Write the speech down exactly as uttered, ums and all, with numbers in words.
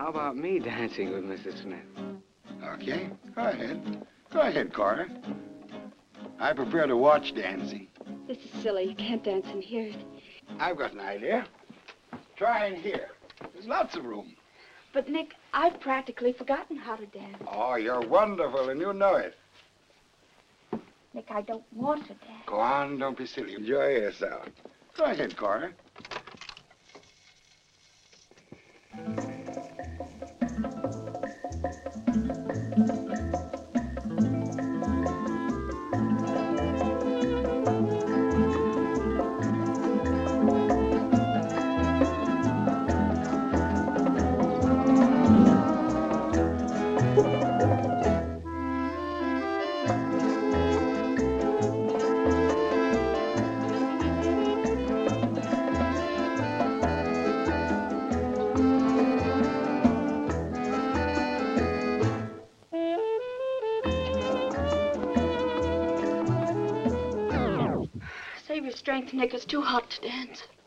How about me dancing with Missus Smith? Okay, go ahead. Go ahead, Cora. I prefer to watch dancing. This is silly. You can't dance in here. I've got an idea. Try in here. There's lots of room. But, Nick, I've practically forgotten how to dance. Oh, you're wonderful, and you know it. Nick, I don't want to dance. Go on, don't be silly. Enjoy yourself. Go ahead, Cora. Save your strength, Nick. It's too hot to dance.